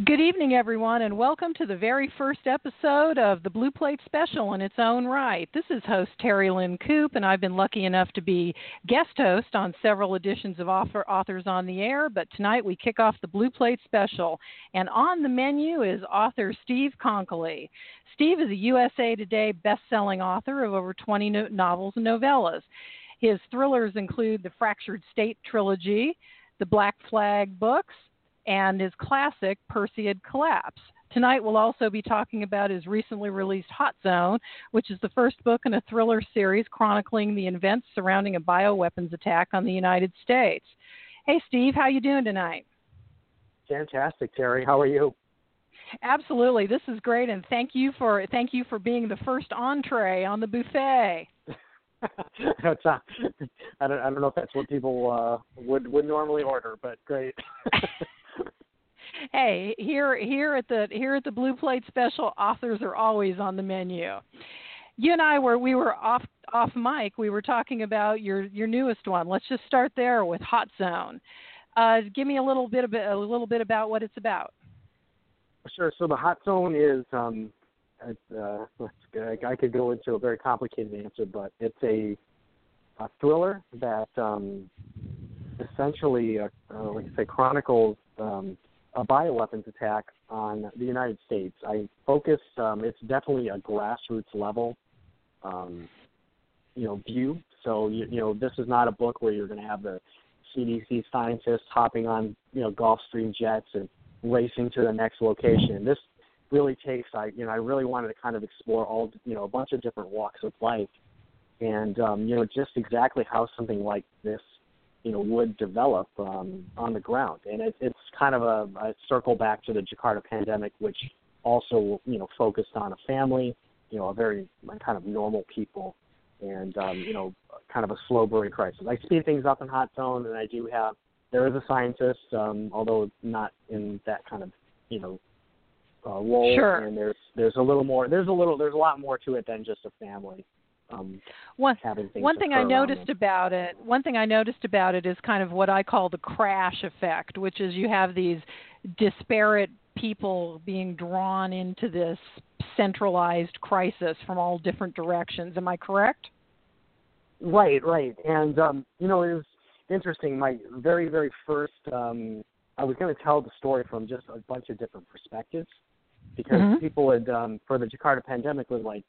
Good evening, everyone, and welcome to the very first episode of the Blue Plate Special in its own right. This is host Terry Lynn Coop, and I've been lucky enough to be guest host on several editions of Authors on the Air, but tonight we kick off the Blue Plate Special, and on the menu is author Steve Konkoly. Steve is a USA Today best-selling author of over 20 novels and novellas. His thrillers include the Fractured State trilogy, the Black Flag books, and his classic Perseid Collapse. Tonight we'll also be talking about his recently released Hot Zone, which is the first book in a thriller series chronicling the events surrounding a bioweapons attack on the United States. Hey, Steve, how you doing tonight? Fantastic, Terry. How are you? Absolutely. This is great, and thank you for being the first entree on the buffet. I don't know if that's what people would normally order, but great. Hey, here at the Blue Plate Special, authors are always on the menu. You and I were off mic. We were talking about your newest one. Let's just start there with Hot Zone. Give me a little bit about what it's about. Sure. So the Hot Zone is I could go into a very complicated answer, but it's a thriller that essentially, like I say, chronicles a bioweapons attack on the United States. I focus, it's definitely a grassroots level, view. So, this is not a book where you're going to have the CDC scientists hopping on, Gulfstream jets and racing to the next location. This really takes, I really wanted to kind of explore all, a bunch of different walks of life and, just exactly how something like this, would develop on the ground. And it's kind of a circle back to the Jakarta pandemic, which also, focused on a family, a very kind of normal people and, kind of a slow burning crisis. I speed things up in Hot Zone, and there is a scientist, although not in that kind of, role. Sure. And there's a lot more to it than just a family. One thing I noticed about it is kind of what I call the crash effect, which is you have these disparate people being drawn into this centralized crisis from all different directions. Am I correct? Right. And, it was interesting. My very, very first, I was going to tell the story from just a bunch of different perspectives because people had, for the Jakarta pandemic,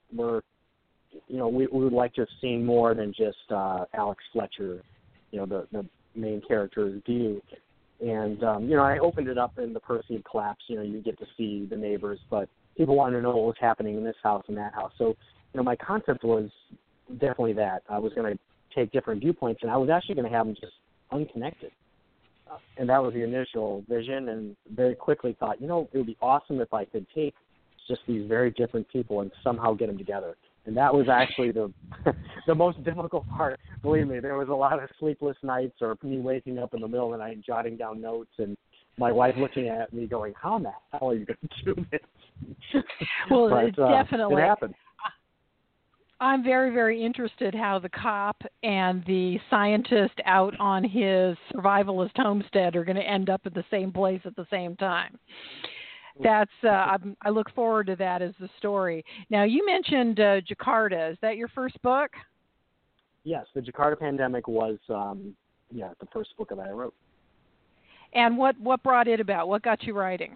we would like to have seen more than just Alex Fletcher, the main character's view. And, I opened it up in the Perseid Collapse. You get to see the neighbors, but people wanted to know what was happening in this house and that house. So, my concept was definitely that. I was going to take different viewpoints, and I was actually going to have them just unconnected. And that was the initial vision, and very quickly thought, it would be awesome if I could take just these very different people and somehow get them together. And that was actually the most difficult part. Believe me, there was a lot of sleepless nights or me waking up in the middle of the night and jotting down notes and my wife looking at me going, how in the hell are you going to do this? Well, but, definitely. It happened. I'm very, very interested how the cop and the scientist out on his survivalist homestead are going to end up at the same place at the same time. That's I look forward to that as the story. Now, you mentioned Jakarta. Is that your first book? Yes, the Jakarta pandemic was, the first book that I wrote. And what brought it about? What got you writing?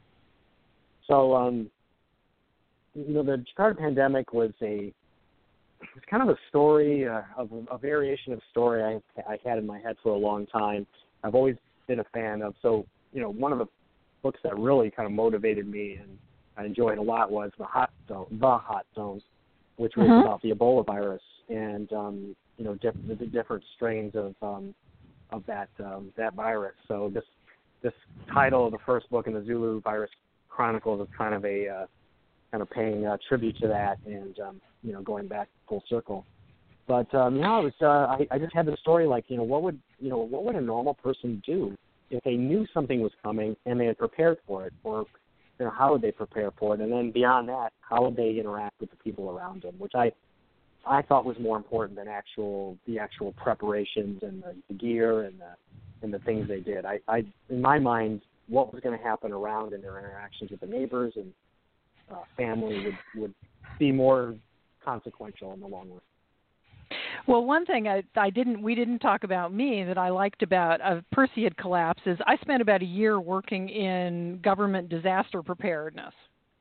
So, the Jakarta pandemic was it's kind of a story, a variation of story I had in my head for a long time. I've always been a fan of. So, one of the books that really kind of motivated me and I enjoyed a lot was the Hot Zone, which was about the Ebola virus and the different strains of that virus. So this title of the first book in the Zulu Virus Chronicles is kind of a paying tribute to that and going back full circle. But I just had the story like what would a normal person do if they knew something was coming and they had prepared for it, or how would they prepare for it, and then beyond that, how would they interact with the people around them, which I thought was more important than the actual preparations and the gear and the things they did. I in my mind, what was going to happen around in their interactions with the neighbors and family would be more consequential in the long run. Well, one thing we didn't talk about me that I liked about Perseid collapse is I spent about a year working in government disaster preparedness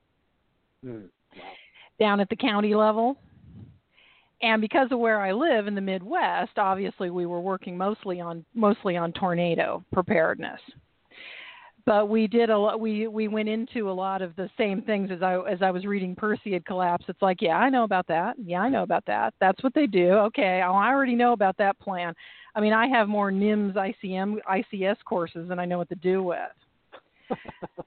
down at the county level. And because of where I live in the Midwest, obviously we were working mostly on tornado preparedness. But we did we went into a lot of the same things as I was reading Perseid collapse. It's like, yeah, I know about that. Yeah, I know about that. That's what they do. Okay, I already know about that plan. I mean, I have more NIMS, ICM, ICS courses than I know what to do with.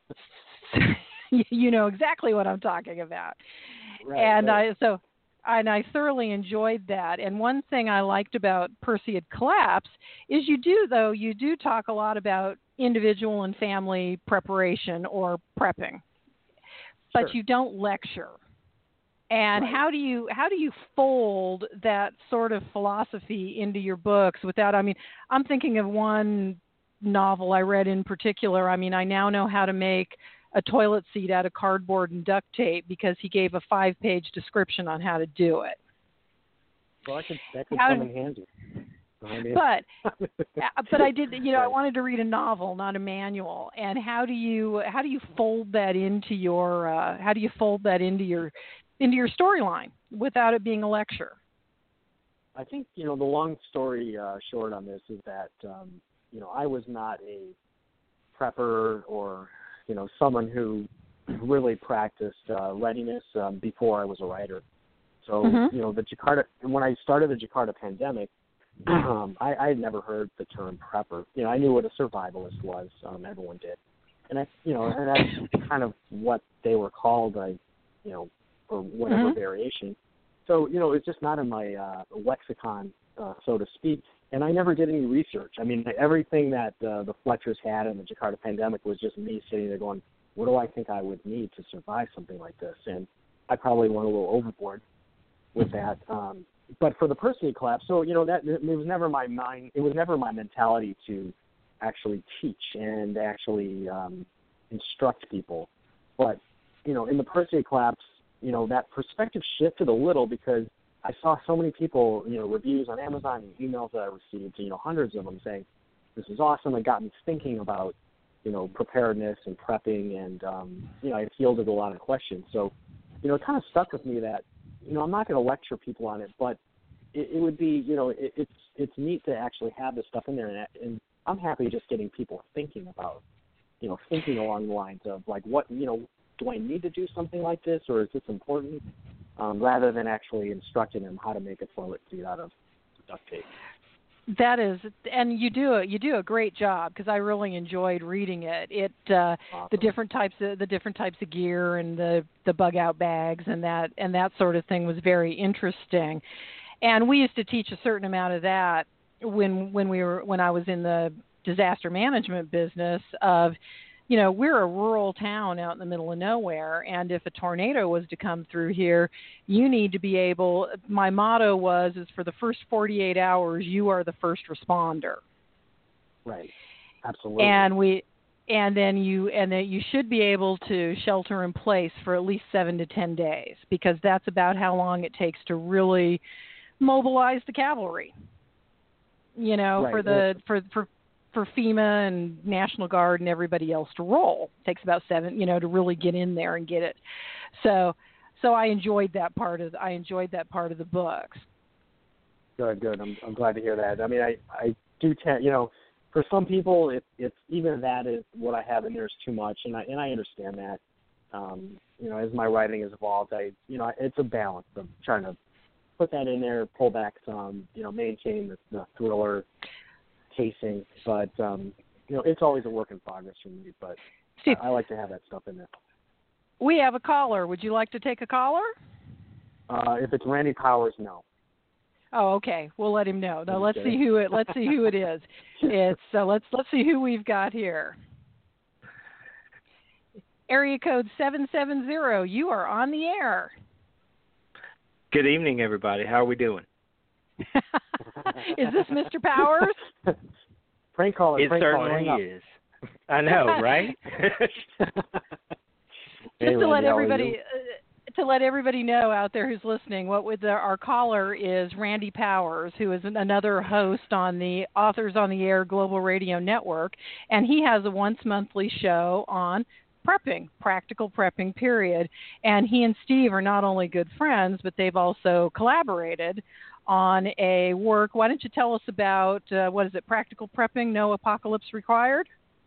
You know exactly what I'm talking about. Right, and right. I thoroughly enjoyed that. And one thing I liked about Perseid collapse is you do talk a lot about individual and family preparation or prepping, but Sure. you don't lecture. And right. how do you fold that sort of philosophy into your books without? I mean, I'm thinking of one novel I read in particular. I mean, I now know how to make a toilet seat out of cardboard and duct tape because he gave a 5-page description on how to do it. Well, that could come in handy. I mean. But I did, Right. I wanted to read a novel, not a manual. And how do you fold that into your storyline without it being a lecture? I think, the long story short on this is that, I was not a prepper or, someone who really practiced readiness before I was a writer. So, when I started the Jakarta pandemic, I had never heard the term prepper. I knew what a survivalist was. Everyone did. And that's kind of what they were called, or whatever variation. So, it's just not in my lexicon, so to speak. And I never did any research. I mean, everything that the Fletchers had in the Jakarta pandemic was just me sitting there going, what do I think I would need to survive something like this? And I probably went a little overboard with that. But for the Perseid collapse, so, that it was never my mind. It was never my mentality to actually teach and actually instruct people. But, in the Perseid collapse, that perspective shifted a little because I saw so many people, reviews on Amazon and emails that I received, hundreds of them saying, this is awesome. It got me thinking about, preparedness and prepping, and, I fielded a lot of questions. So, it kind of stuck with me that, I'm not going to lecture people on it, but it would be, it's neat to actually have this stuff in there. And I'm happy just getting people thinking about, thinking along the lines of, like, what, do I need to do something like this, or is this important? Rather than actually instructing them how to make a toilet seat out of duct tape. That is, and you do a great job because I really enjoyed reading it. Awesome. the different types of gear and the bug out bags and that sort of thing was very interesting. And we used to teach a certain amount of that when I was in the disaster management business of, we're a rural town out in the middle of nowhere, and if a tornado was to come through here, you need to be able, my motto is for the first 48 hours, you are the first responder. Right. Absolutely. And then you should be able to shelter in place for at least 7 to 10 days, because that's about how long it takes to really mobilize the cavalry. Right. For FEMA and National Guard and everybody else to roll. It takes about 7, to really get in there and get it. So I enjoyed that part of the books. Good. I'm glad to hear that. I mean, I do tend, for some people, it's even that is what I have in there is too much, and I understand that. As my writing has evolved, it's a balance of trying to put that in there, pull back some, maintain the thriller casing, but it's always a work in progress for me. But Steve, I like to have that stuff in there. We have a caller. Would you like to take a caller? If it's Randy Powers, no. Oh, okay. We'll let him know. No, let's see who it is. It's let's see who we've got here. Area code 770. You are on the air. Good evening, everybody. How are we doing? Is this Mr. Powers? Prank caller. It certainly is. I know, right? Just to let everybody know out there who's listening, our caller is Randy Powers, who is another host on the Authors on the Air Global Radio Network, and he has a once monthly show on prepping, practical prepping, period. And he and Steve are not only good friends, but they've also collaborated on a work. Why don't you tell us about, Practical Prepping, No Apocalypse Required?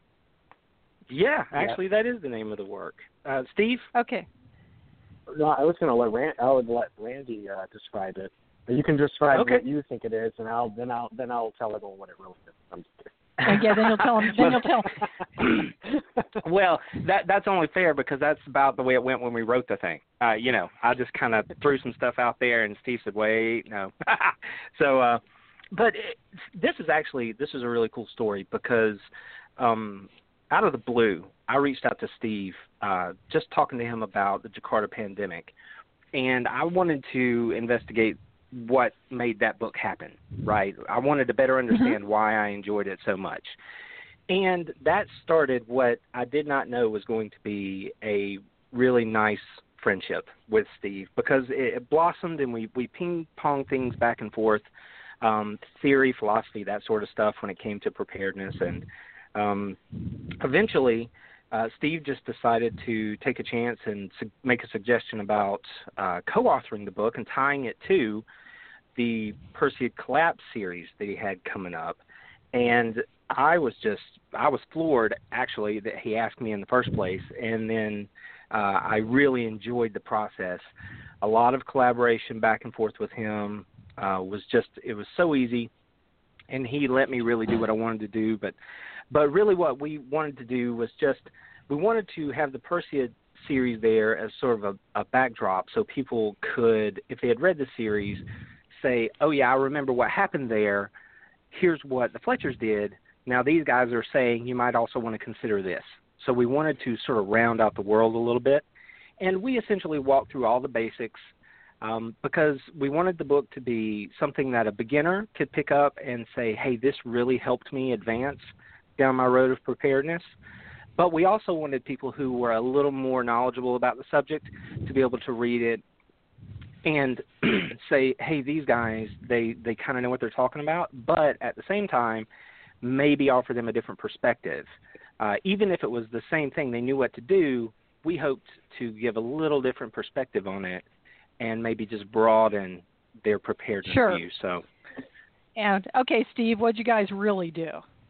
Yeah, actually, that is the name of the work. Steve? Okay. No, I was going to let Randy describe it. But you can describe what you think it is, and I'll tell everyone what it really is. I'm just kidding. Yeah, then you'll tell them. Then you'll tell. Well, that's only fair because that's about the way it went when we wrote the thing. I just kind of threw some stuff out there, and Steve said, "Wait, no." So, this is a really cool story because out of the blue, I reached out to Steve, just talking to him about the Jakarta pandemic, and I wanted to investigate what made that book happen, right? I wanted to better understand why I enjoyed it so much. And that started what I did not know was going to be a really nice friendship with Steve, because it blossomed and we ping-pong things back and forth, theory, philosophy, that sort of stuff when it came to preparedness. And eventually, Steve just decided to take a chance and make a suggestion about co-authoring the book and tying it to the Perseid Collapse series that he had coming up. And I was floored, actually, that he asked me in the first place. And then I really enjoyed the process. A lot of collaboration back and forth with him. It was so easy. And he let me really do what I wanted to do. But really what we wanted to do was we wanted to have the Perseid series there as sort of a backdrop so people could, if they had read the series, say, oh, yeah, I remember what happened there. Here's what the Fletchers did. Now these guys are saying you might also want to consider this. So we wanted to sort of round out the world a little bit. And we essentially walked through all the basics because we wanted the book to be something that a beginner could pick up and say, hey, this really helped me advance down my road of preparedness. But we also wanted people who were a little more knowledgeable about the subject to be able to read it and say, hey, these guys, they kind of know what they're talking about, but at the same time, maybe offer them a different perspective. Even if it was the same thing, they knew what to do, we hoped to give a little different perspective on it and maybe just broaden their preparedness view. So, and okay, Steve, what'd you guys really do?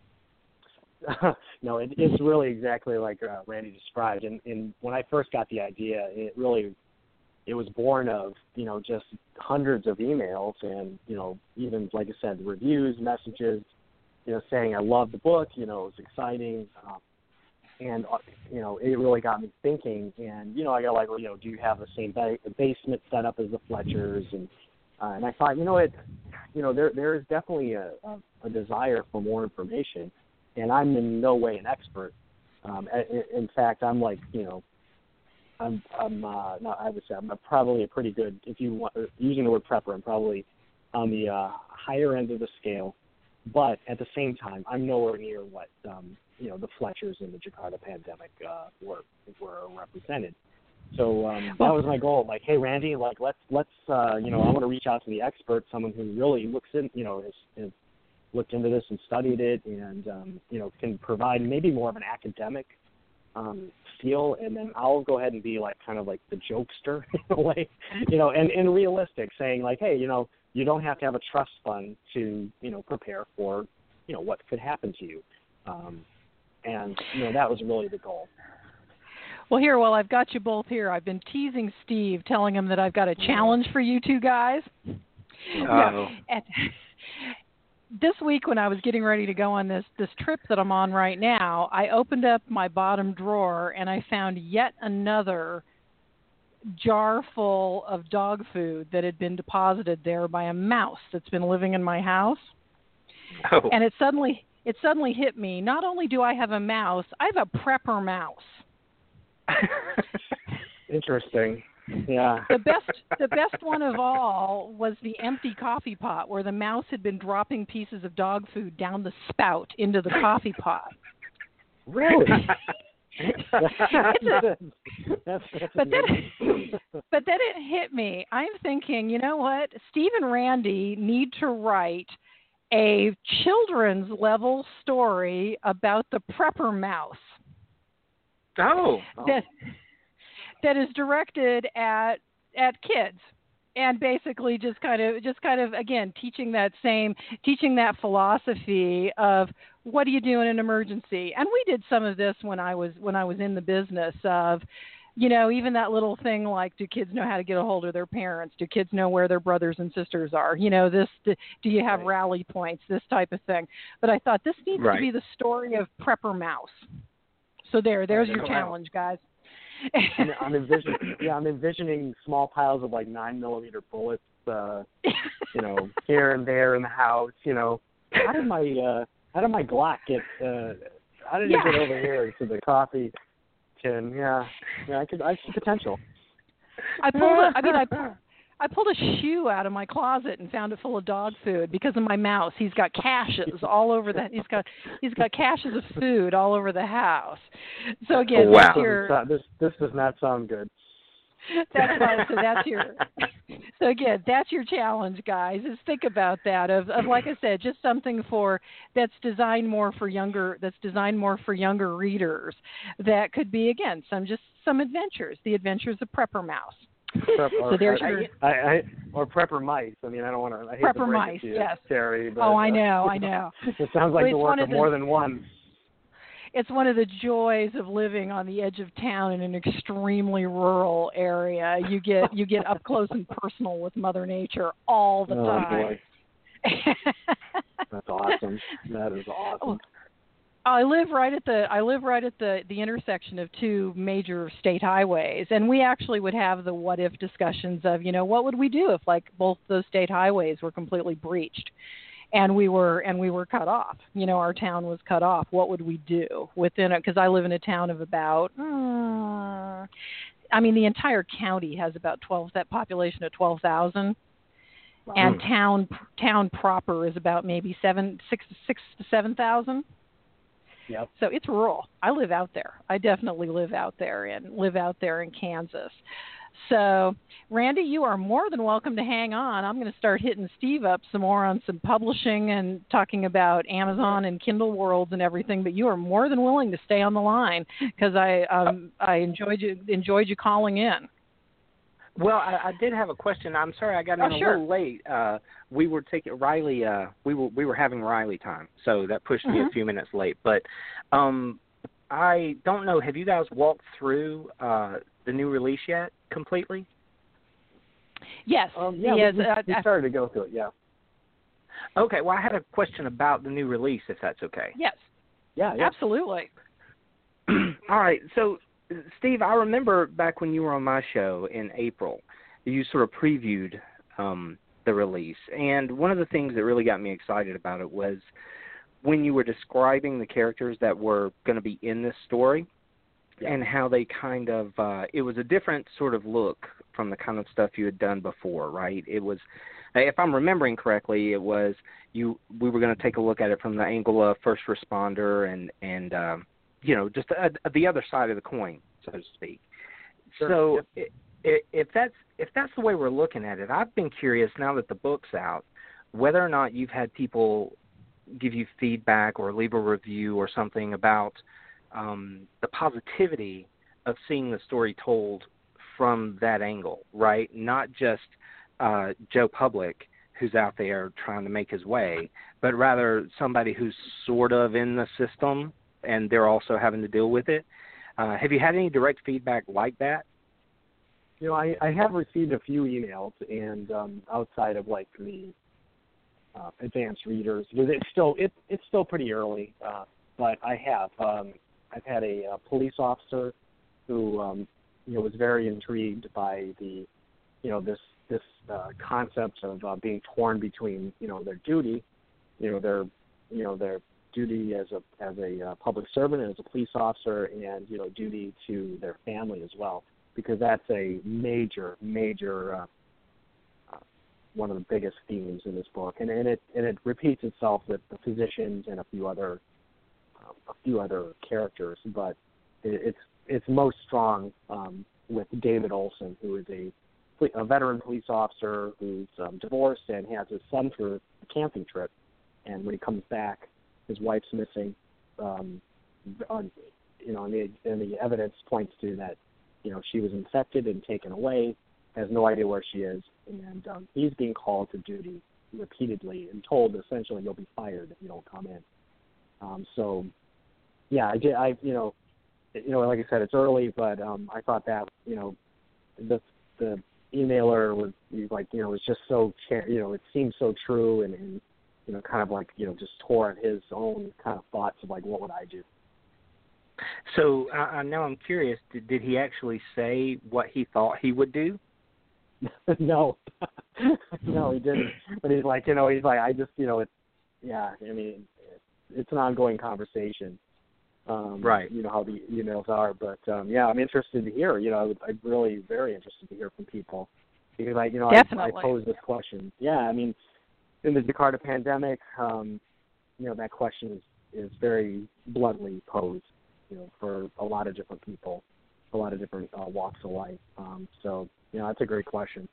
No, it's really exactly like Randy described. And when I first got the idea, it was born of, just hundreds of emails and, even, like I said, reviews, messages, saying I love the book, it was exciting. And, it really got me thinking. And, I got do you have the same basement set up as the Fletchers? And I thought, there is definitely a desire for more information. And I'm in no way an expert. In fact, I'm like, I'm probably a pretty good, if you want, using the word prepper, I'm probably on the higher end of the scale. But at the same time, I'm nowhere near what, the Fletchers in the Jakarta pandemic were represented. So that was my goal. Like, hey, Randy, let's I want to reach out to the expert, someone who really looks in, has looked into this and studied it and, can provide maybe more of an academic feel, and then I'll go ahead and be kind of like the jokester in a way, and realistic, saying like, hey, you don't have to have a trust fund to, prepare for, what could happen to you. And, that was really the goal. Well, I've got you both here. I've been teasing Steve, telling him that I've got a challenge for you two guys. Oh. This week when I was getting ready to go on this trip that I'm on right now, I opened up my bottom drawer and I found yet another jar full of dog food that had been deposited there by a mouse that's been living in my house. Oh. And it suddenly hit me. Not only do I have a mouse, I have a prepper mouse. Interesting. Yeah. The best one of all was the empty coffee pot where the mouse had been dropping pieces of dog food down the spout into the coffee pot. Really? But then it hit me. I'm thinking, you know what? Steve and Randy need to write a children's level story about the prepper mouse. Oh. That is directed at kids. And basically just kind of again teaching that philosophy of what do you do in an emergency. And we did some of this when I was in the business of, you know, even that little thing like, do kids know how to get a hold of their parents? Do kids know where their brothers and sisters are? You know, do you have rally points? This type of thing. But I thought this needs to be the story of Prepper Mouse. So there's your challenge, guys. I'm envisioning small piles of like 9mm bullets, you know, here and there in the house. You know, how did my Glock get? How did it get over here to the coffee tin? Yeah, I see potential. I pulled a shoe out of my closet and found it full of dog food because of my mouse. He's got caches all over he's got caches of food all over the house. So again, this does not sound good. That's fine. So again, that's your challenge, guys. Is think about that of like I said, just something that's designed more for younger readers. That could be again some adventures, the adventures of Prepper Mouse. So there's or prepper mice. I mean, I don't want to. Prepper mice, yes. Terry, but, I know. It sounds like the work of more than one. It's one of the joys of living on the edge of town in an extremely rural area. You get up close and personal with Mother Nature all the time. Boy. That's awesome. That is awesome. I live right at the intersection of two major state highways, and we actually would have the what if discussions of, you know, what would we do if like both those state highways were completely breached and we were cut off, you know, our town was cut off. What would we do within it? Because I live in a town of about the entire county has about that population of 12,000. Wow. And town proper is about maybe 6,000 to 7,000. Yep. So it's rural. I live out there. I definitely live out there in Kansas. So, Randy, you are more than welcome to hang on. I'm going to start hitting Steve up some more on some publishing and talking about Amazon and Kindle Worlds and everything. But you are more than willing to stay on the line because I enjoyed you calling in. Well, I did have a question. I'm sorry I got in a little late. We were taking Riley. We were having Riley time, so that pushed me a few minutes late. But I don't know. Have you guys walked through the new release yet completely? Yes. We started to go through it. Yeah. Okay. Well, I had a question about the new release, if that's okay. Yes. Yeah. Absolutely. All right. So, Steve, I remember back when you were on my show in April, you sort of previewed the release. And one of the things that really got me excited about it was when you were describing the characters that were going to be in this story and how they kind of it was a different sort of look from the kind of stuff you had done before, right? It was, if I'm remembering correctly, it was we were going to take a look at it from the angle of first responder and you know, just the other side of the coin, so to speak. Sure. So if that's the way we're looking at it, I've been curious now that the book's out, whether or not you've had people give you feedback or leave a review or something about the positivity of seeing the story told from that angle, right? Not just Joe Public, who's out there trying to make his way, but rather somebody who's sort of in the system and they're also having to deal with it. Have you had any direct feedback like that? You know, I have received a few emails, and outside of like the advanced readers, because it's still pretty early, but I have. I've had a police officer who was very intrigued by the this concept of being torn between their duty, their duty as a public servant and as a police officer, and duty to their family as well, because that's a major one of the biggest themes in this book, and it repeats itself with the physicians and a few other a few other characters, but it's most strong with David Olson, who is a veteran police officer who's divorced and has his son for a camping trip. And when he comes back, his wife's missing. And the evidence points to that, she was infected and taken away, has no idea where she is, and he's being called to duty repeatedly and told essentially you'll be fired if you don't come in. Like I said, it's early, but I thought that, the emailer was like, was just so, it seemed so true and kind of like, just tore at his own kind of thoughts of like, what would I do? So now I'm curious, did he actually say what he thought he would do? No, no, he didn't. But he's like, I just, it's an ongoing conversation. Right. How the emails are, but I'm interested to hear. I'm really very interested to hear from people because I pose this question. Yeah, I mean, in the Jakarta pandemic, that question is very bluntly posed, for a lot of different people, a lot of different walks of life. That's a great question.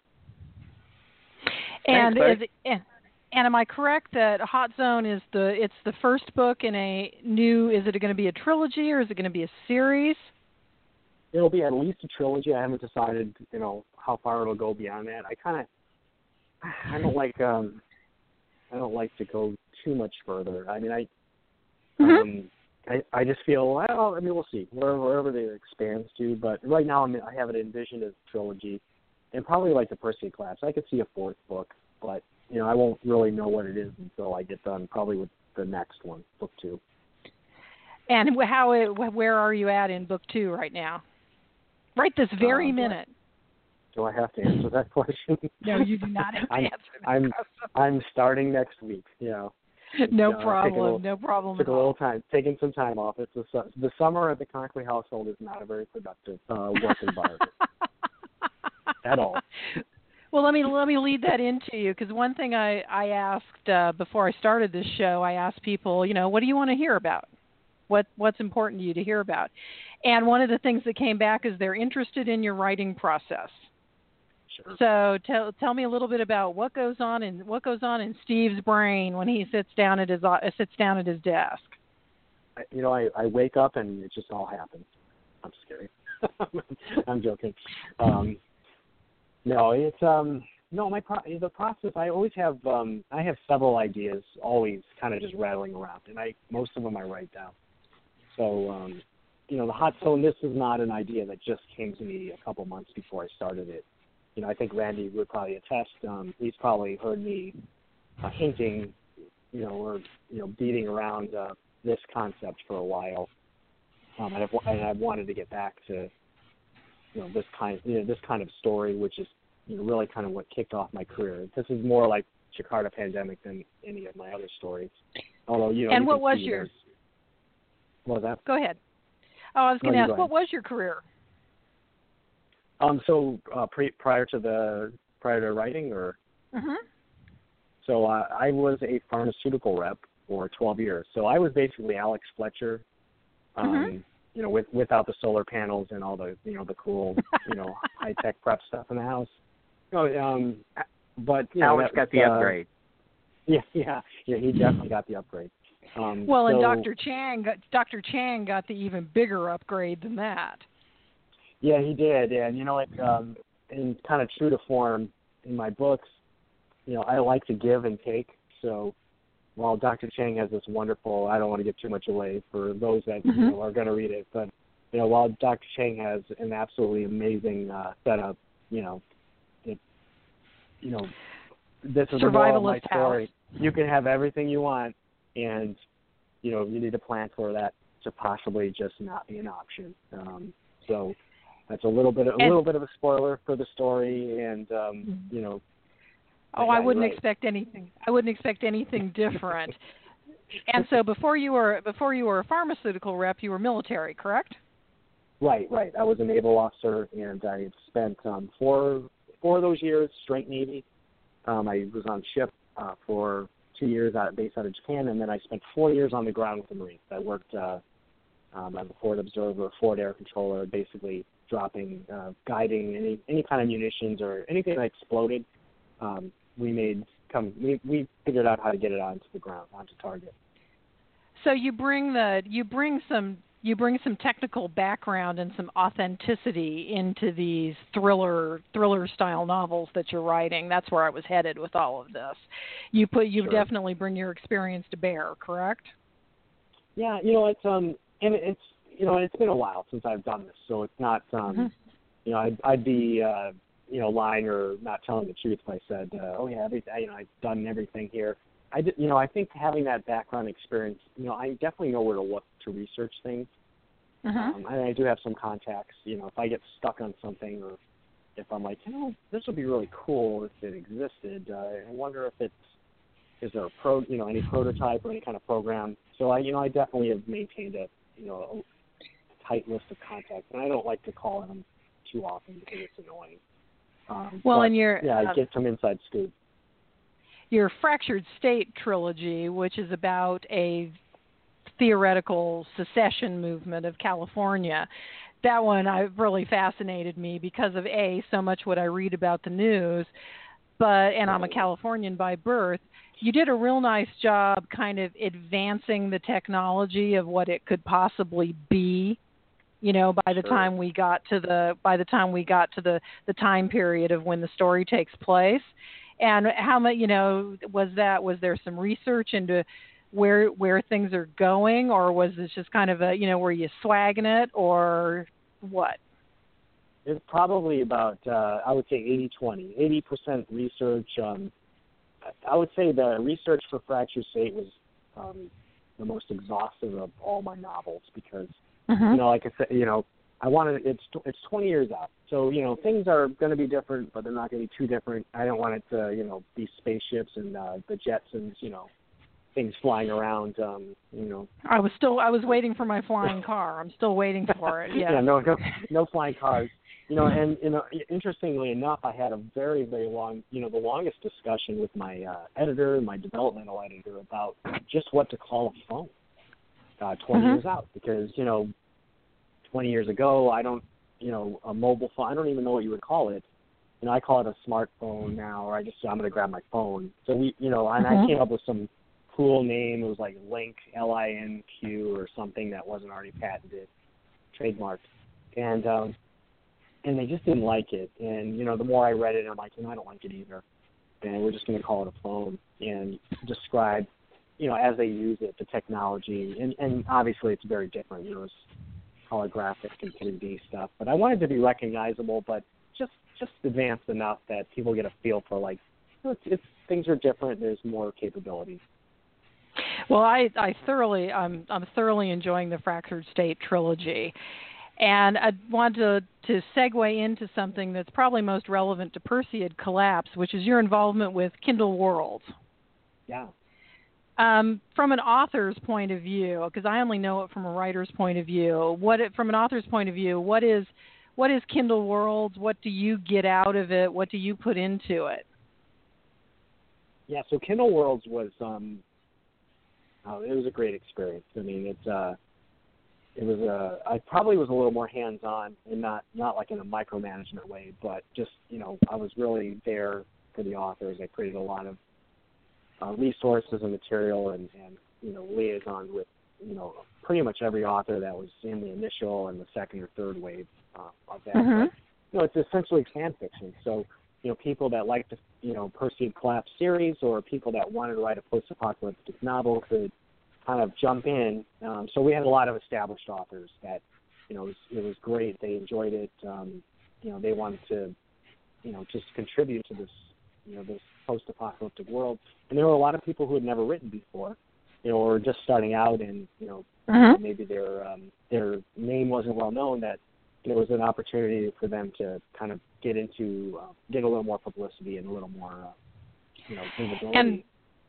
And and am I correct that Hot Zone is the first book in a new? Is it going to be a trilogy or is it going to be a series? It'll be at least a trilogy. I haven't decided, how far it'll go beyond that. I don't like to go too much further. I mean, I just feel, we'll see wherever it expands to. But right now, I have it envisioned as a trilogy, and probably like the Perseid Collapse. I could see a fourth book, but I won't really know what it is until I get done, probably with the next one, book 2. And where are you at in book 2 right now? Right this very minute. Do I have to answer that question? No, you do not have to answer that. I'm starting next week. No problem. No problem. Took a little time, taking some time off. It's the summer at the Conklin household is not a very productive work environment at all. Well, let me lead that into you, because one thing I asked before I started this show, I asked people, what do you want to hear about? What's important to you to hear about? And one of the things that came back is they're interested in your writing process. Sure. So tell me a little bit about what goes on in Steve's brain when he sits down at his desk. I wake up and it just all happens. I'm just kidding. I'm joking. The process. I always have. I have several ideas, always kind of just rattling around, and most of them I write down. So, the Hot Zone. This is not an idea that just came to me a couple months before I started it. I think Randy would probably attest. He's probably heard me hinting, or beating around this concept for a while, and I've wanted to get back to this kind of story, which is really kind of what kicked off my career. This is more like Jakarta Pandemic than any of my other stories. Although And what was yours? What was that? Go ahead. Oh, I was going to ask, what was your career? Prior to writing, or mm-hmm. So I was a pharmaceutical rep for 12 years. So I was basically Alex Fletcher, without the solar panels and all the the cool high tech prep stuff in the house. But Alex got the upgrade. Yeah, he definitely got the upgrade. And Dr. Chang got the even bigger upgrade than that. Yeah, he did, and in kind of true to form in my books, I like to give and take. So while Dr. Chang has this wonderful, I don't want to give too much away for those that are going to read it, but while Dr. Chang has an absolutely amazing setup, this is the moral of my story. House. You can have everything you want, and you need a plan for that to possibly just not be an option. So that's a little bit of a spoiler for the story, and I wouldn't expect anything. I wouldn't expect anything different. And so before you were a pharmaceutical rep, you were military, correct? Right. I was a naval officer, and I spent 4 of those years straight Navy. I was on ship for 2 years based out of Japan, and then I spent 4 years on the ground with the Marines. I worked as a forward observer, forward air controller, basically dropping, guiding any kind of munitions or anything that exploded. We figured out how to get it onto the ground, onto target. So you bring some technical background and some authenticity into these thriller style novels that you're writing. That's where I was headed with all of this. You Sure. definitely bring your experience to bear, correct? Yeah, it's been a while since I've done this, so it's not I'd be lying or not telling the truth if I said I've done everything here. I think having that background experience, I definitely know where to look to research things. And I do have some contacts. If I get stuck on something, or if I'm like, this would be really cool if it existed. I wonder if is there any prototype or any kind of program. So I definitely have maintained a tight list of contacts, and I don't like to call them too often because it's annoying. I get some inside scoop. Your Fractured State trilogy, which is about a theoretical secession movement of California, that one really fascinated me because of so much what I read about the news, and I'm a Californian by birth. You did a real nice job kind of advancing the technology of what it could possibly be. By the time we got to the time period of when the story takes place. And how much, was there some research into where things are going, or was this just kind of were you swagging it, or what? It's probably about, I would say 80-20, 80% research. I would say the research for Fractured State was the most exhaustive of all my novels because, like I said, I wanted it's 20 years out, so things are going to be different, but they're not going to be too different. I don't want it to be spaceships and the Jetsons, things flying around. I was waiting for my flying car. I'm still waiting for it. Yeah. No flying cars. And interestingly enough, I had a very, very long, the longest discussion with my editor, my developmental editor, about just what to call a phone 20 years out, because 20 years ago, I don't, a mobile phone, I don't even know what you would call it. I call it a smartphone now, or I'm going to grab my phone. So and I came up with some cool name. It was like Link, LINQ, or something that wasn't already patented, trademarked. And they just didn't like it. And, the more I read it, I'm like, I don't like it either. And we're just going to call it a phone and describe, as they use it, the technology. And obviously it's very different. It's holographic and 3D stuff. But I wanted to be recognizable, but just advanced enough that people get a feel for, like, things are different. There's more capabilities. Well, I'm thoroughly enjoying the Fractured State trilogy. And I want to segue into something that's probably most relevant to Perseid Collapse, which is your involvement with Kindle Worlds. Yeah. From an author's point of view, because I only know it from a writer's point of view, from an author's point of view, what is Kindle Worlds? What do you get out of it? What do you put into it? Yeah, so Kindle Worlds was it was a great experience. I mean, I probably was a little more hands-on and not like in a micromanagement way, but just, I was really there for the authors. I created a lot of resources and material and liaison with, pretty much every author that was in the initial and the second or third wave of that. But, it's essentially fan fiction. So, people that like the, Perseid Collapse series, or people that wanted to write a post-apocalyptic novel could kind of jump in. So we had a lot of established authors that, it was great. They enjoyed it. They wanted to, just contribute to this, this post-apocalyptic world. And there were a lot of people who had never written before, or just starting out, and, maybe their name wasn't well known, that there was an opportunity for them to kind of get a little more publicity and a little more, visibility.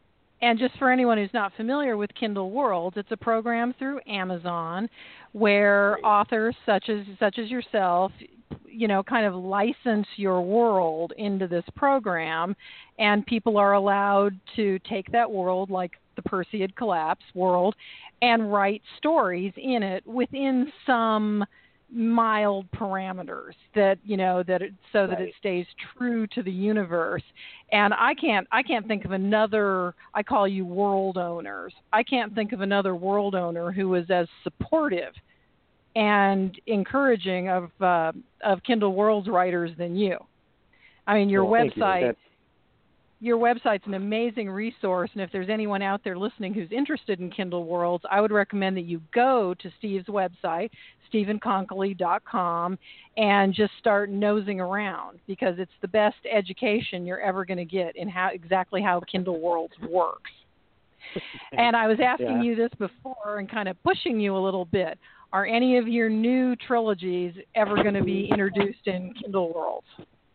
And just for anyone who's not familiar with Kindle Worlds, it's a program through Amazon where authors such as yourself, kind of license your world into this program, and people are allowed to take that world, like the Perseid Collapse world, and write stories in it within some mild parameters that it stays true to the universe. And I can't think of another. I call you world owners. I can't think of another world owner who is as supportive and encouraging of Kindle Worlds writers than you. I mean, your website. Your website's an amazing resource, and if there's anyone out there listening who's interested in Kindle Worlds, I would recommend that you go to Steve's website, StephenConkley.com, and just start nosing around, because it's the best education you're ever going to get in exactly how Kindle Worlds works. And I was asking you this before and kind of pushing you a little bit. Are any of your new trilogies ever going to be introduced in Kindle Worlds?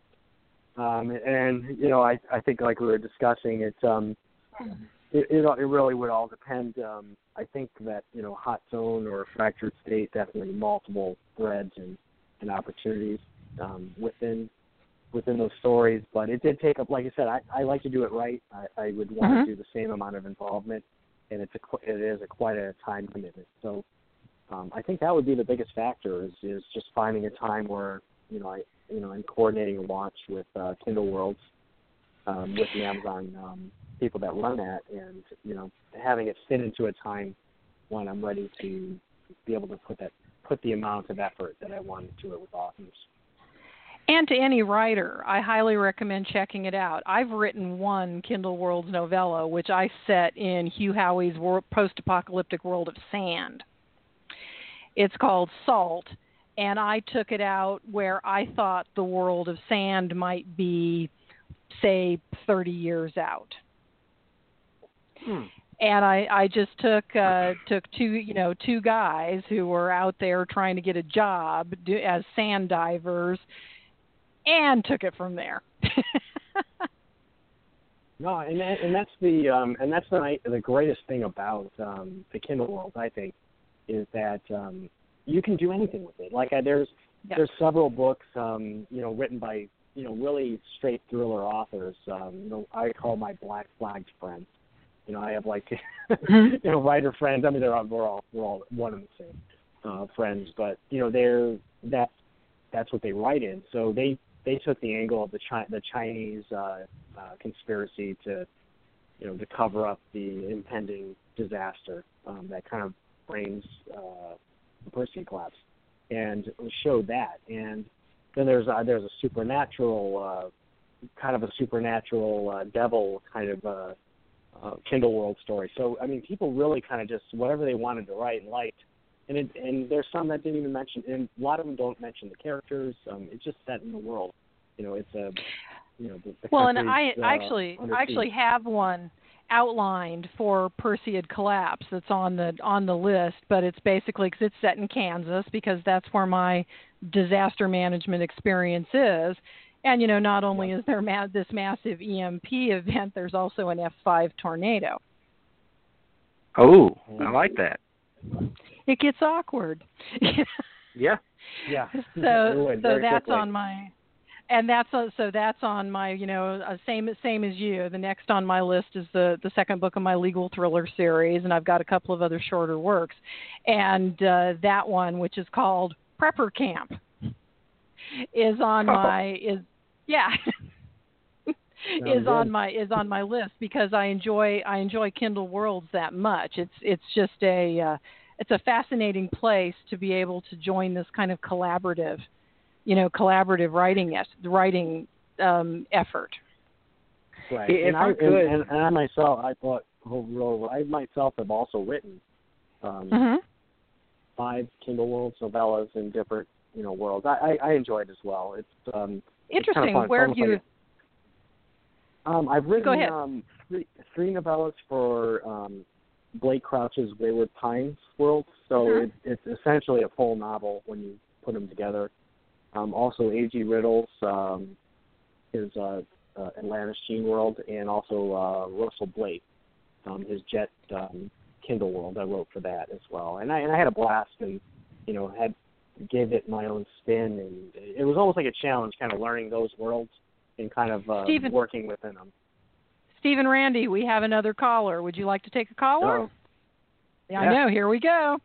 I think, like we were discussing, it really would all depend. I think that Hot Zone or Fractured State, definitely multiple threads and opportunities within those stories. But it did take up, like I said, I like to do it right. I would want to do the same amount of involvement, and it is quite a time commitment. So I think that would be the biggest factor is just finding a time where and coordinating a launch with Kindle Worlds, with the Amazon people that run that, and having it fit into a time when I'm ready to be able to put the amount of effort that I want into it with authors. And to any writer, I highly recommend checking it out. I've written one Kindle Worlds novella, which I set in Hugh Howey's post-apocalyptic world of sand. It's called Salt. And I took it out where I thought the world of sand might be, say, 30 years out. And I just took two guys who were out there trying to get a job as sand divers, and took it from there. No, and that's the greatest thing about the Kindle World, I think, is that you can do anything with it. Like there's several books, written by really straight thriller authors. I call my black flagged friends. I have writer friends. I mean, we're all one and the same friends, but that's what they write in. So they took the angle of the Chinese conspiracy to cover up the impending disaster that kind of brings the Perseid Collapse, and showed that. And then there's a supernatural devil kind of Kindle World story. So I mean, people really kind of just whatever they wanted to write and liked, and there's some that didn't even mention, and a lot of them don't mention the characters. It's just set in the world. It's a and I actually have one outlined for Perseid Collapse that's on the list, but it's basically because it's set in Kansas, because that's where my disaster management experience is. And not only is there this massive EMP event, there's also an F5 tornado. Oh, I like that. It gets awkward. Yeah. So that's on my. And that's on my, same as you. The next on my list is the second book of my legal thriller series, and I've got a couple of other shorter works. And that one, which is called Prepper Camp, is on on my list, because I enjoy Kindle Worlds that much. It's just it's a fascinating place to be able to join this kind of collaborative writing effort. Right. And I myself, I myself have also written 5 Kindle Worlds novellas in different worlds. I enjoy it as well. It's interesting. It's kind of fun. Where have you? I've written Go ahead. 3 novellas for Blake Crouch's Wayward Pines world. So it's essentially a full novel when you put them together. Also, A.G. Riddle's his Atlantis Gene World, and also Russell Blake his Jet Kindle World. I wrote for that as well, and I had a blast, and gave it my own spin, and it was almost like a challenge, kind of learning those worlds and kind of working within them. Stephen Randy, we have another caller. Would you like to take a caller? Oh. Yeah, I know. Here we go.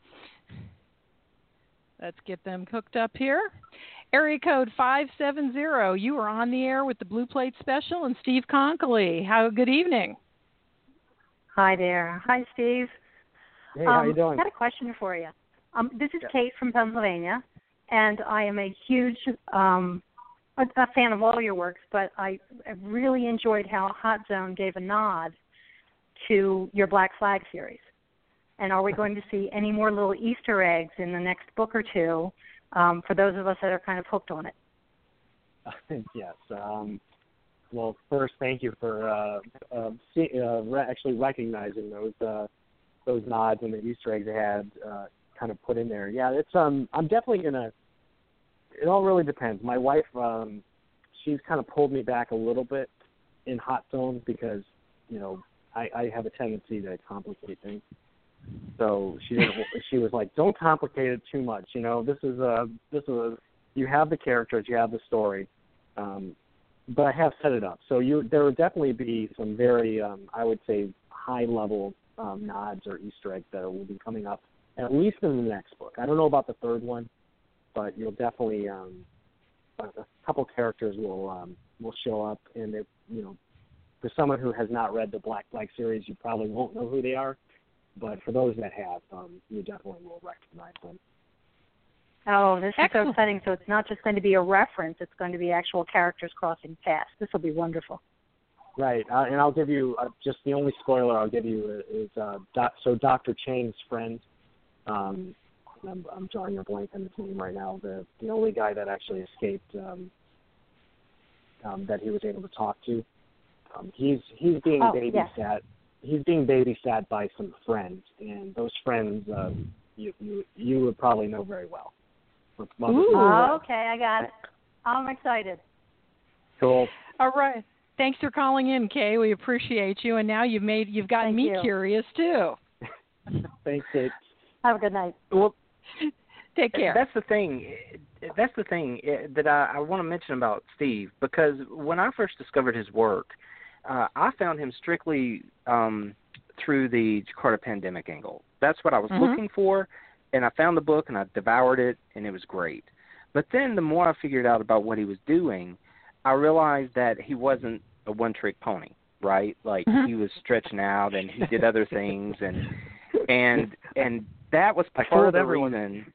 Let's get them hooked up here. Area code 570. You are on the air with the Blue Plate Special and Steve Konkoly. Good evening. Hi there. Hi, Steve. Hey, how you doing? I got a question for you. This is Kate from Pennsylvania, and I am a huge a fan of all your works, but I really enjoyed how Hot Zone gave a nod to your Black Flag series. And are we going to see any more little Easter eggs in the next book or two for those of us that are kind of hooked on it? Yes. Well, first, thank you for actually recognizing those nods and the Easter eggs they had kind of put in there. Yeah, it's I'm definitely gonna. It all really depends. My wife, she's kind of pulled me back a little bit in Hot Zone because I have a tendency to complicate things. So she was like, don't complicate it too much. This is you have the characters, you have the story, but I have set it up. So there would definitely be some very, I would say, high level nods or Easter eggs that will be coming up at least in the next book. I don't know about the third one, but you'll definitely a couple characters will show up, and for someone who has not read the Black Flag series, you probably won't know who they are. But for those that have, you definitely will recognize them. Oh, this is Excellent. so exciting. So it's not just going to be a reference. It's going to be actual characters crossing paths. This will be wonderful. Right. And I'll give you, just the only spoiler I'll give you is Dr. Chang's friend, I'm drawing a blank on his name right now, the only guy that actually escaped that he was able to talk to. He's being babysat. Yes. He's being babysat by some friends, and those friends you would probably know very well. Oh, okay, I got it. I'm excited. Cool. All right. Thanks for calling in, Kay. We appreciate you, and now you've gotten Thank me you. curious too. Thanks, Kate. Have a good night. Well, take care. That's the thing that I want to mention about Steve, because when I first discovered his work, I found him strictly through the Jakarta pandemic angle. That's what I was looking for, and I found the book, and I devoured it, and it was great. But then the more I figured out about what he was doing, I realized that he wasn't a one-trick pony, right? Like, he was stretching out, and he did other things, and that was part of the reason.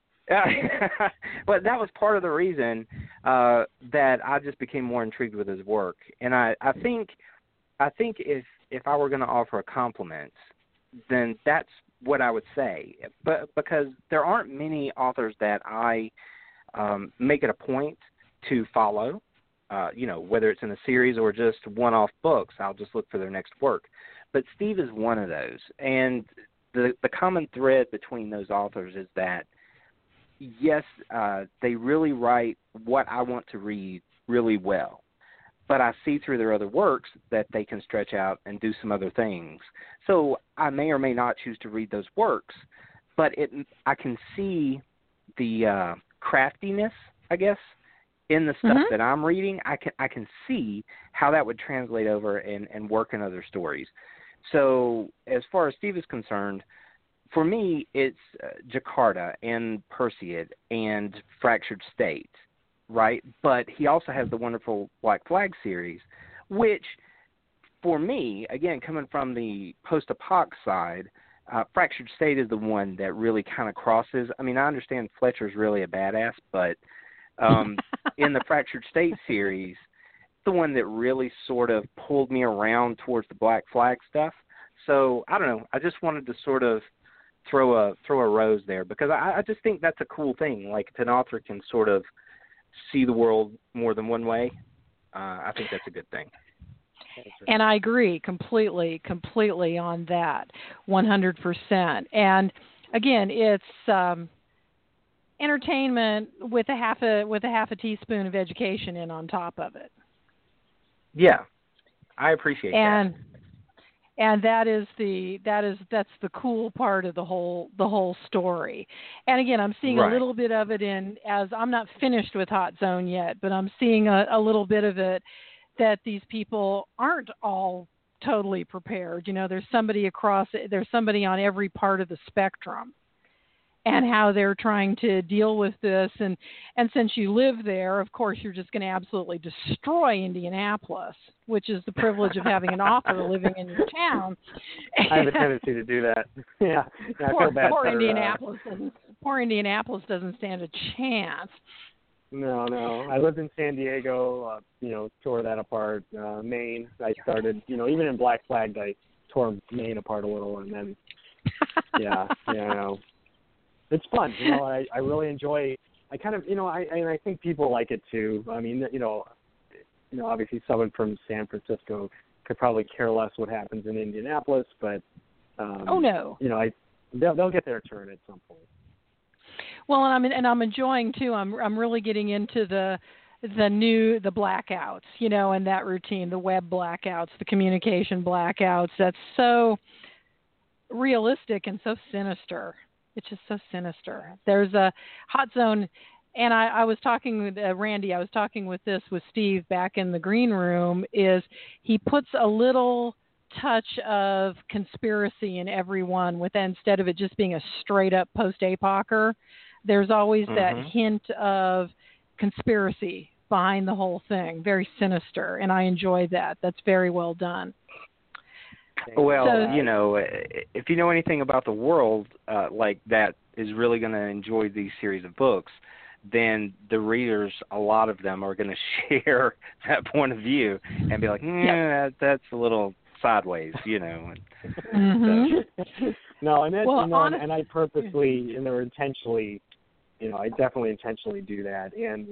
But that was part of the reason that I just became more intrigued with his work. And I think if I were going to offer a compliment, then that's what I would say. But because there aren't many authors that I make it a point to follow, whether it's in a series or just one-off books, I'll just look for their next work. But Steve is one of those. And the common thread between those authors is that, yes, they really write what I want to read really well, but I see through their other works that they can stretch out and do some other things. So I may or may not choose to read those works, but I can see the craftiness, I guess, in the stuff that I'm reading. I can see how that would translate over and work in other stories. So as far as Steve is concerned, for me, it's Jakarta and Perseid and Fractured State, right? But he also has the wonderful Black Flag series, which, for me, again, coming from the post-apoc side, Fractured State is the one that really kind of crosses. I mean, I understand Fletcher's really a badass, but in the Fractured State series, the one that really sort of pulled me around towards the Black Flag stuff. So, I don't know. I just wanted to sort of throw a rose there, because I just think that's a cool thing. Like, if an author can sort of see the world more than one way, I think that's a good thing. And I agree completely on that, 100%. And again, it's entertainment with a half a teaspoon of education in on top of it. Yeah, I appreciate that. And that's the cool part of the whole story. And again, I'm seeing a little bit of it as I'm not finished with Hot Zone yet, but I'm seeing a little bit of it that these people aren't all totally prepared. You know, there's somebody on every part of the spectrum, and how they're trying to deal with this. And since you live there, of course, you're just going to absolutely destroy Indianapolis, which is the privilege of having an author living in your town. I have a tendency to do that. Yeah, I feel bad poor for, Indianapolis doesn't stand a chance. No. I lived in San Diego, tore that apart. Maine, I started, even in Black Flag, I tore Maine apart a little, and then, it's fun. I really enjoy. I kind of, I think people like it too. I mean, obviously someone from San Francisco could probably care less what happens in Indianapolis, but oh no, they'll get their turn at some point. Well, and I'm enjoying too. I'm really getting into the blackouts, and that routine, the web blackouts, the communication blackouts. That's so realistic and so sinister. It's just so sinister. There's a Hot Zone, and I was talking with Randy. I was talking with Steve back in the green room. Is he puts a little touch of conspiracy in every one, instead of it just being a straight up post-apocer, there's always that hint of conspiracy behind the whole thing. Very sinister, and I enjoy that. That's very well done. Well, if you know anything about the world like that is really going to enjoy these series of books, then the readers, a lot of them are going to share that point of view and be like, that's a little sideways, Mm-hmm. No, and I purposely or intentionally, I definitely intentionally do that. And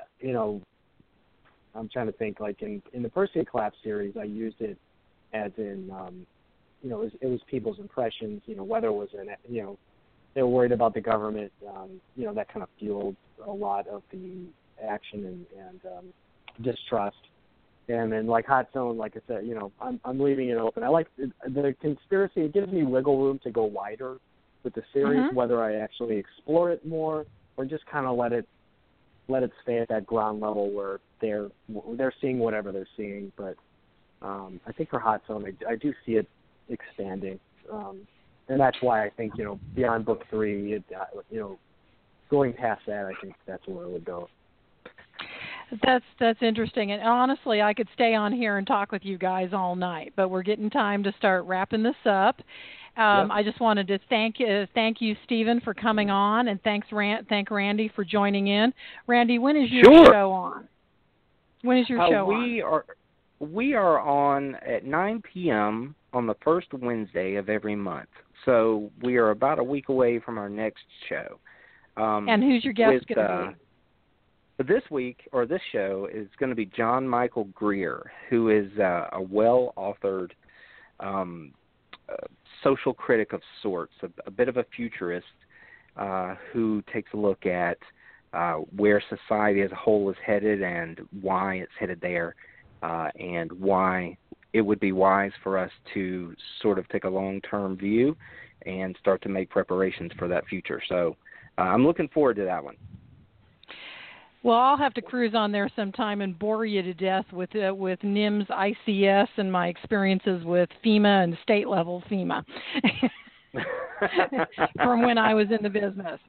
I'm trying to think, like in the Percy Collapse series, I used it as in, it was people's impressions, whether it was they were worried about the government, that kind of fueled a lot of the action and distrust. And then like Hot Zone, like I said, I'm leaving it open. I like the conspiracy. It gives me wiggle room to go wider with the series, whether I actually explore it more or just kind of let it stay at that ground level where they're seeing whatever they're seeing. But I think for Hot Zone, I do see it expanding, and that's why I think beyond book 3, going past that, I think that's where it would go. That's interesting, and honestly, I could stay on here and talk with you guys all night, but we're getting time to start wrapping this up. I just wanted to thank you, Stephen, for coming on, and thank Randy for joining in. Randy, when is your show on? When is your show on? We are on at 9 p.m. on the first Wednesday of every month. So we are about a week away from our next show. And who's your guest going to be? This week, or this show, is going to be John Michael Greer, who is a well-authored social critic of sorts, a bit of a futurist who takes a look at where society as a whole is headed and why it's headed there. And why it would be wise for us to sort of take a long-term view and start to make preparations for that future. So I'm looking forward to that one. Well, I'll have to cruise on there sometime and bore you to death with NIMS ICS and my experiences with FEMA and state-level FEMA from when I was in the business.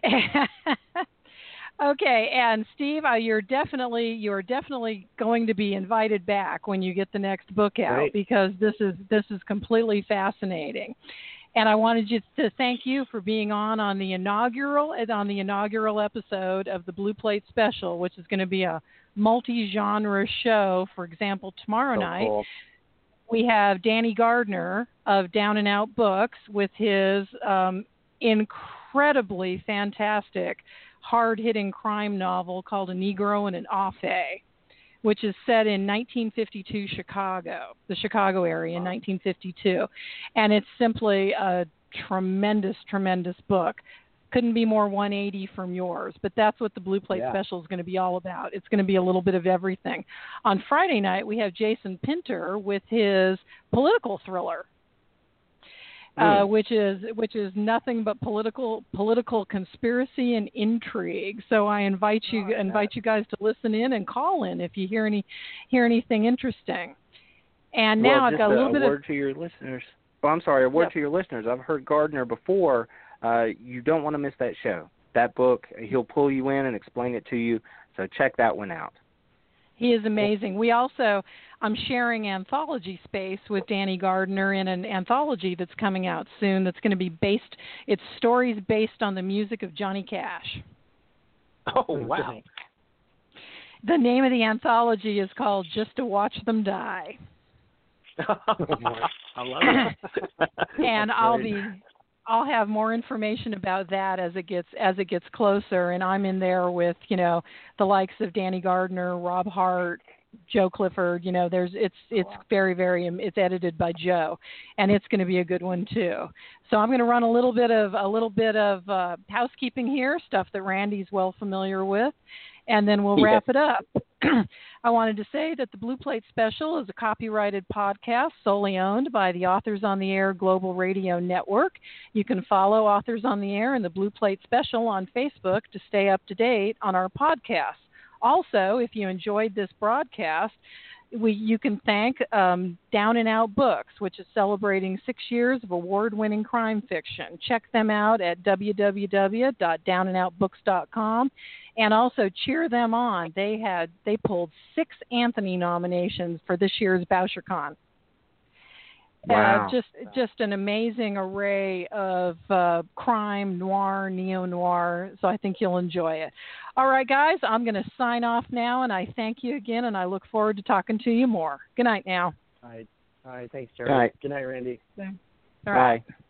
Okay, and Steve, you're definitely going to be invited back when you get the next book out, because this is completely fascinating. And I wanted to thank you for being on the inaugural episode of the Blue Plate Special, which is going to be a multi-genre show. For example, tomorrow night we have Danny Gardner of Down and Out Books with his incredibly fantastic hard-hitting crime novel called A Negro and an Affair, which is set in 1952 Chicago, the Chicago area in 1952. And it's simply a tremendous, tremendous book. couldn't be more 180 from yours. But that's what the Blue Plate Special is going to be all about. It's going to be a little bit of everything. On Friday night, we have Jason Pinter with his political thriller. Which is nothing but political conspiracy and intrigue. So I invite you guys to listen in and call in if you hear anything interesting. And now I've got a little bit of word to your listeners. Oh, I'm sorry, a word to your listeners. I've heard Gardner before. You don't want to miss that show. That book, he'll pull you in and explain it to you. So check that one out. He is amazing. I'm sharing anthology space with Danny Gardner in an anthology that's coming out soon that's going to be it's stories based on the music of Johnny Cash. Oh, wow. The name of the anthology is called Just to Watch Them Die. I love it. And I'll have more information about that as it gets closer, and I'm in there with, the likes of Danny Gardner, Rob Hart, Joe Clifford. It's very, very, it's edited by Joe, and it's going to be a good one too. So I'm going to run a little bit of housekeeping here, stuff that Randy's well familiar with, and then we'll wrap it up. I wanted to say that the Blue Plate Special is a copyrighted podcast solely owned by the Authors on the Air Global Radio Network. You can follow Authors on the Air and the Blue Plate Special on Facebook to stay up to date on our podcasts. Also, if you enjoyed this broadcast, you can thank Down and Out Books, which is celebrating 6 years of award-winning crime fiction. Check them out at www.downandoutbooks.com, and also cheer them on. They pulled 6 Anthony nominations for this year's BoucherCon. Wow. Just an amazing array of crime, noir, neo-noir, so I think you'll enjoy it. All right, guys, I'm going to sign off now, and I thank you again, and I look forward to talking to you more. Good night now. All right, thanks, Terry. All right. Good night, Randy. All right. Bye.